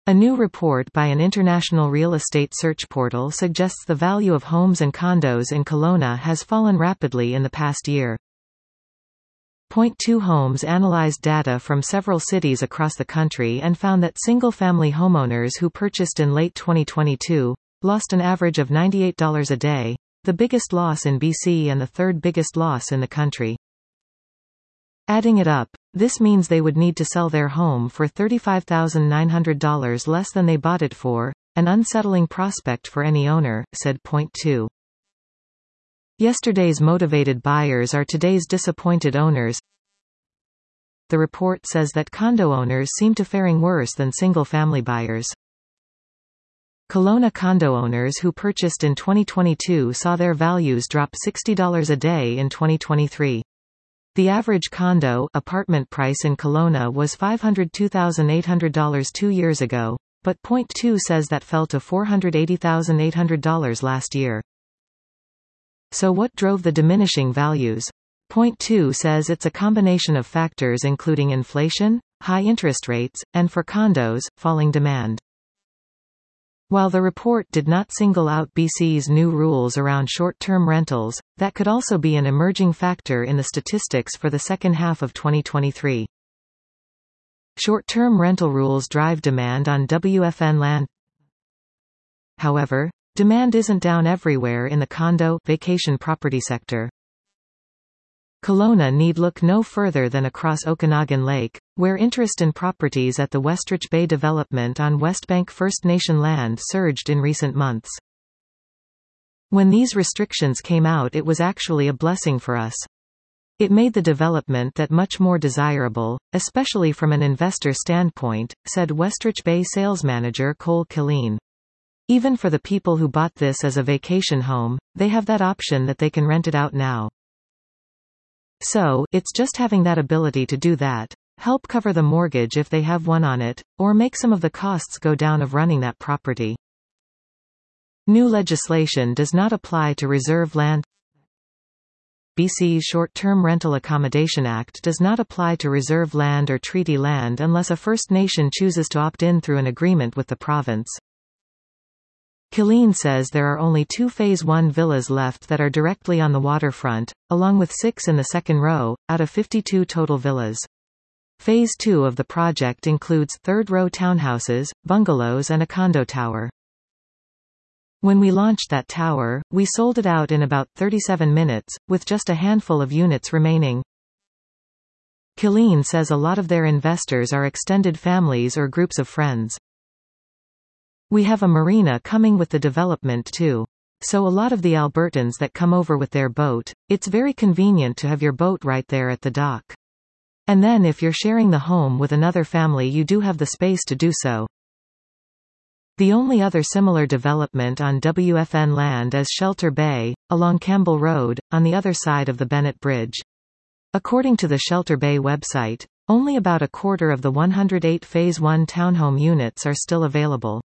A new report by an international real estate search portal suggests the value of homes and condos in Kelowna has fallen rapidly in the past year. Point 2 Homes analyzed data from several cities across the country and found that single-family homeowners who purchased in late 2022 lost an average of $98 a day, the biggest loss in BC and the third biggest loss in the country. Adding it up, this means they would need to sell their home for $35,900 less than they bought it for, an unsettling prospect for any owner, said Point 2. Yesterday's motivated buyers are today's disappointed owners. The report says that condo owners seem to faring worse than single-family buyers. Kelowna condo owners who purchased in 2022 saw their values drop $60 a day in 2023. The average condo apartment price in Kelowna was $502,800 2 years ago, but Point 2 says that fell to $480,800 last year. So what drove the diminishing values? Point 2 says it's a combination of factors including inflation, high interest rates, and for condos, falling demand. While the report did not single out BC's new rules around short-term rentals, that could also be an emerging factor in the statistics for the second half of 2023. Short-term rental rules drive demand on WFN land. However, demand isn't down everywhere in the condo vacation property sector. Kelowna need look no further than across Okanagan Lake, where interest in properties at the Westridge Bay development on Westbank First Nation land surged in recent months. When these restrictions came out, it was actually a blessing for us. It made the development that much more desirable, especially from an investor standpoint, said Westridge Bay sales manager Cole Killeen. Even for the people who bought this as a vacation home, they have that option that they can rent it out now. So, it's just having that ability to do that, help cover the mortgage if they have one on it, or make some of the costs go down of running that property. New legislation does not apply to reserve land. BC's Short-Term Rental Accommodation Act does not apply to reserve land or treaty land unless a First Nation chooses to opt in through an agreement with the province. Killeen says there are only 2 Phase 1 villas left that are directly on the waterfront, along with 6 in the second row, out of 52 total villas. Phase 2 of the project includes third-row townhouses, bungalows and a condo tower. When we launched that tower, we sold it out in about 37 minutes, with just a handful of units remaining. Killeen says a lot of their investors are extended families or groups of friends. We have a marina coming with the development too. So a lot of the Albertans that come over with their boat, it's very convenient to have your boat right there at the dock. And then if you're sharing the home with another family, you do have the space to do so. The only other similar development on WFN land is Shelter Bay, along Campbell Road, on the other side of the Bennett Bridge. According to the Shelter Bay website, only about a quarter of the 108 Phase 1 townhome units are still available.